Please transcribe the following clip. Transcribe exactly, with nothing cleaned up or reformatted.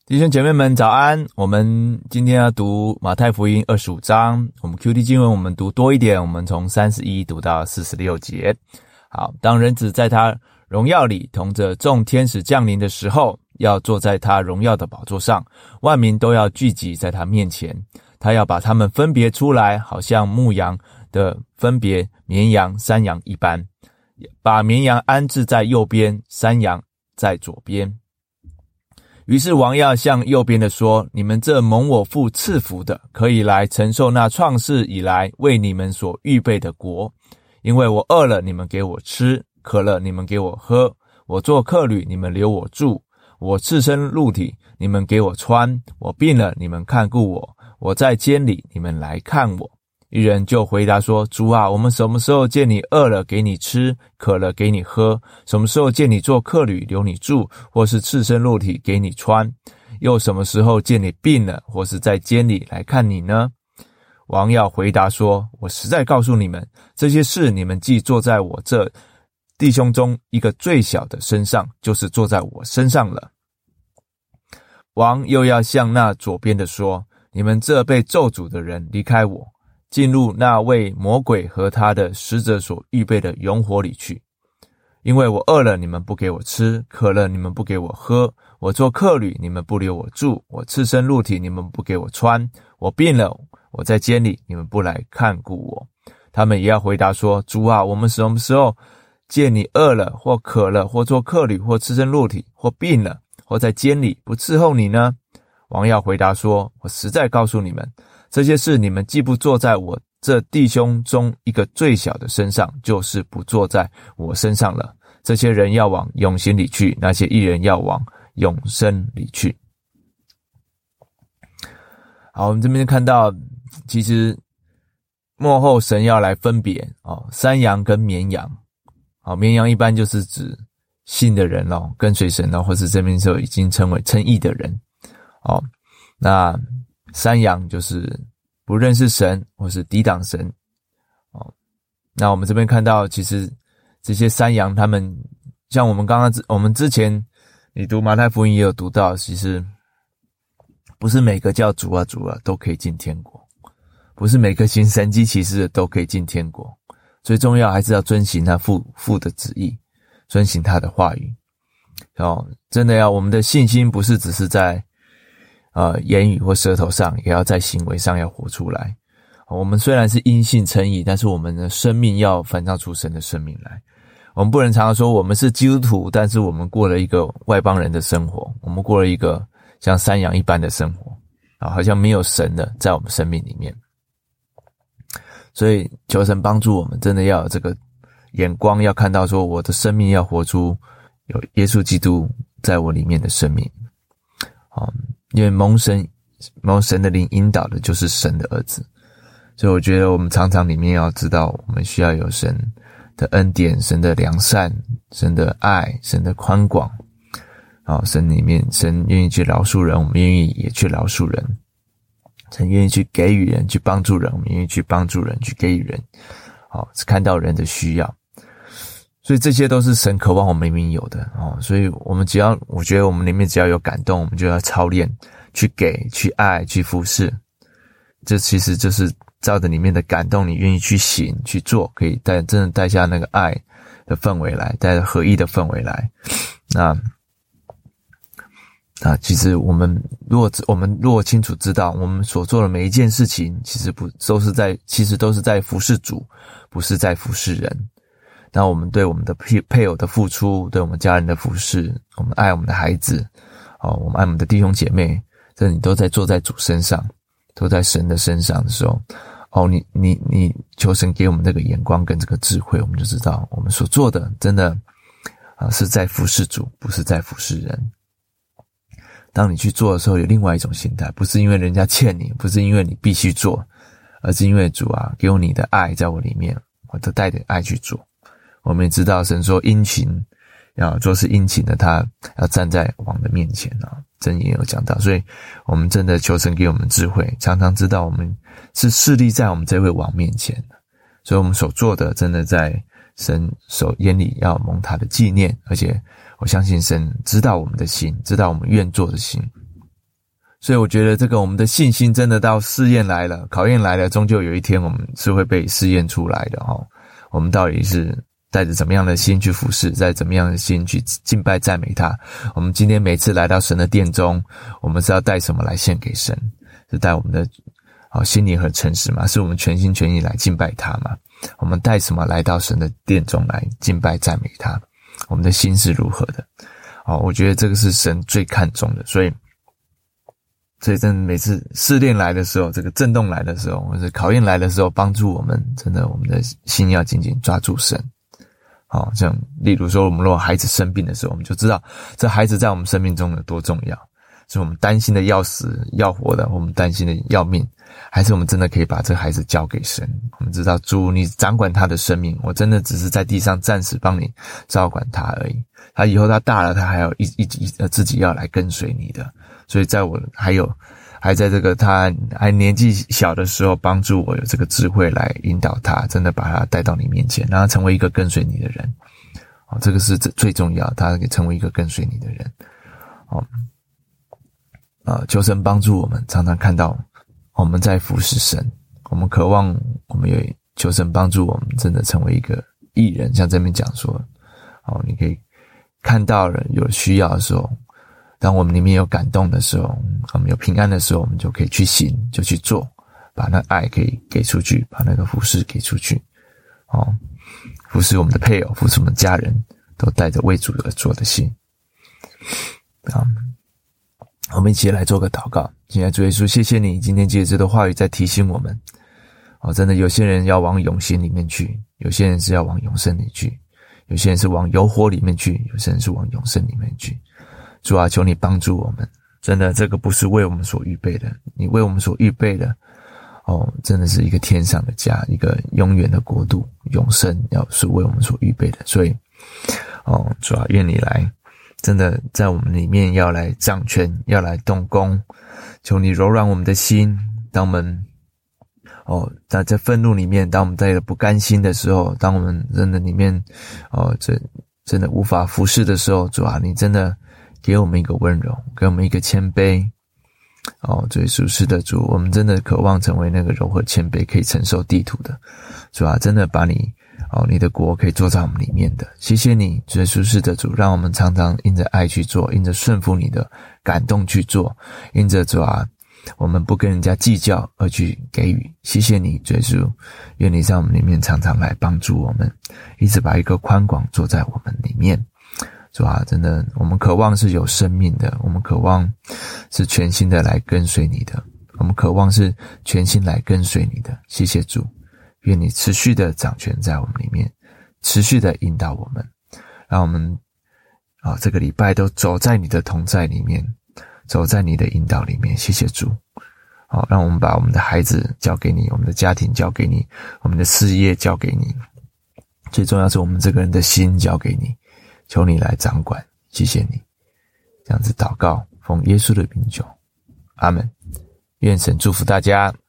弟兄姐妹们早安，我们今天要读马太福音二十五章，我们 Q T 经文我们读多一点，我们从三十一读到四十六节。好，当人子在他荣耀里同着众天使降临的时候，要坐在他荣耀的宝座上，万民都要聚集在他面前，他要把他们分别出来，好像牧羊的分别绵羊山羊一般，把绵羊安置在右边，山羊在左边。于是王要向右边的说，你们这蒙我父赐福的，可以来承受那创世以来为你们所预备的国。因为我饿了，你们给我吃；渴了，你们给我喝；我做客旅，你们留我住；我赤身露体，你们给我穿；我病了，你们看顾我；我在监里，你们来看我。一人就回答说，主啊，我们什么时候见你饿了给你吃，渴了给你喝？什么时候见你做客旅留你住，或是赤身露体给你穿？又什么时候见你病了，或是在监里来看你呢？王要回答说，我实在告诉你们，这些事你们既坐在我这弟兄中一个最小的身上，就是坐在我身上了。王又要向那左边的说，你们这被咒诅的人，离开我，进入那为魔鬼和他的使者所预备的永火里去。因为我饿了，你们不给我吃；渴了，你们不给我喝；我做客旅，你们不留我住；我赤身露体，你们不给我穿；我病了，我在监里，你们不来看顾我。他们也要回答说，主啊，我们什么时候见你饿了，或渴了，或做客旅，或赤身露体，或病了，或在监里，不伺候你呢？王要回答说，我实在告诉你们，这些事你们既不坐在我这弟兄中一个最小的身上，就是不坐在我身上了。这些人要往永刑里去，那些义人要往永生里去。好，我们这边看到，其实末后神要来分别哦，山羊跟绵羊。好，绵羊一般就是指信的人哦，跟随神哦，或是这边就已经称为称义的人。哦，那山羊就是不认识神或是抵挡神。哦，那我们这边看到，其实这些山羊他们，像我们刚刚我们之前你读马太福音也有读到，其实不是每个叫主啊主啊都可以进天国，不是每个行神迹奇事的都可以进天国。最重要还是要遵行他父父的旨意，遵行他的话语。哦，真的要我们的信心不是只是在呃言语或舌头上，也要在行为上要活出来。我们虽然是因信称义，但是我们的生命要反照出神的生命来。我们不能常常说我们是基督徒，但是我们过了一个外邦人的生活，我们过了一个像山羊一般的生活，啊，好像没有神的在我们生命里面。所以求神帮助我们，真的要有这个眼光，要看到说我的生命要活出有耶稣基督在我里面的生命。啊，因为蒙神蒙神的灵引导的就是神的儿子。所以我觉得我们常常里面要知道，我们需要有神的恩典，神的良善，神的爱，神的宽广。啊，神里面，神愿意去饶恕人，我们愿意也去饶恕人。神愿意去给予人，去帮助人，我们愿意去帮助人，去给予人。好，看到人的需要。所以这些都是神渴望我们里面有的。哦，所以我们只要，我觉得我们里面只要有感动，我们就要操练，去给，去爱，去服侍。这其实就是照着里面的感动，你愿意去行去做，可以带真的带下那个爱的氛围来，带着合一的氛围来。那啊，其实我们如果我们如果清楚知道，我们所做的每一件事情，其实不都是在，其实都是在服侍主，不是在服侍人。那我们对我们的配配偶的付出，对我们家人的服侍，我们爱我们的孩子，哦，我们爱我们的弟兄姐妹，这你都在做在主身上。都在神的身上的时候，哦，你你你求神给我们这个眼光跟这个智慧，我们就知道我们所做的真的啊是在服侍主，不是在服侍人。当你去做的时候，有另外一种心态，不是因为人家欠你，不是因为你必须做，而是因为主啊给我你的爱在我里面，我都带着爱去做。我们也知道神说殷勤，要做是殷勤的，他要站在王的面前啊。箴言有讲到，所以我们真的求神给我们智慧，常常知道我们是侍立在我们这位王面前的，所以我们所做的真的在神手眼里要蒙他的纪念，而且我相信神知道我们的心，知道我们愿做的心。 所以我觉得这个我们的信心真的到试验来了，考验来了，终究有一天我们是会被试验出来的齁。我们到底是带着怎么样的心去服侍，带着怎么样的心去敬拜赞美他。我们今天每次来到神的殿中，我们是要带什么来献给神？是带我们的好心灵和诚实吗？是我们全心全意来敬拜他吗？我们带什么来到神的殿中来敬拜赞美他？我们的心是如何的？哦，我觉得这个是神最看重的。所以所以真的每次试炼来的时候，这个震动来的时候，或者考验来的时候，帮助我们，真的我们的心要紧紧抓住神。好，像例如说我们如果孩子生病的时候，我们就知道这孩子在我们生命中有多重要，是我们担心的要死要活的，我们担心的要命，还是我们真的可以把这个孩子交给神？我们知道主你掌管他的生命，我真的只是在地上暂时帮你照管他而已，他以后他大了，他还要一一一自己要来跟随你的。所以在我还有还在这个他还年纪小的时候，帮助我有这个智慧来引导他，真的把他带到你面前，让他成为一个跟随你的人。哦，这个是最重要，他可以成为一个跟随你的人。哦，啊，求神帮助我们，常常看到我们在服侍神，我们渴望我们有求神帮助我们，真的成为一个义人。像这边讲说，哦，你可以看到人有需要的时候，当我们里面有感动的时候，我们有平安的时候，我们就可以去行，就去做，把那爱可以给出去，把那个服侍给出去。哦，服侍我们的配偶，服侍我们的家人，都带着为主而做的心。好，我们一起来做个祷告。现在主耶稣，谢谢你今天借着这的话语在提醒我们。哦，真的有些人要往永刑里面去，有些人是要往永生里去，有些人是往油火里面去，有些人是往永生里面去。主啊，求你帮助我们，真的这个不是为我们所预备的，你为我们所预备的哦，真的是一个天上的家，一个永远的国度，永生要是为我们所预备的。所以哦，主啊，愿你来真的在我们里面要来掌权，要来动工，求你柔软我们的心。当我们哦在这愤怒里面，当我们在不甘心的时候，当我们真的里面哦这真的无法服侍的时候，主啊，你真的给我们一个温柔，给我们一个谦卑。哦，主耶稣，是的主，我们真的渴望成为那个柔和谦卑可以承受地土的主啊，真的把你哦你的国可以做在我们里面的。谢谢你，主耶稣，是的主，让我们常常因着爱去做，因着顺服你的感动去做，因着主啊我们不跟人家计较而去给予。谢谢你，主耶稣，愿你在我们里面常常来帮助我们，一直把一个宽广坐在我们里面。主啊，真的我们渴望是有生命的，我们渴望是全心的来跟随你的，我们渴望是全心来跟随你的。谢谢主，愿你持续的掌权在我们里面，持续的引导我们，让我们啊这个礼拜都走在你的同在里面，走在你的引导里面。谢谢主，好，让我们把我们的孩子交给你，我们的家庭交给你，我们的事业交给你，最重要是我们这个人的心交给你，求你来掌管。谢谢你，这样子祷告，奉耶稣的名求，阿们。愿神祝福大家。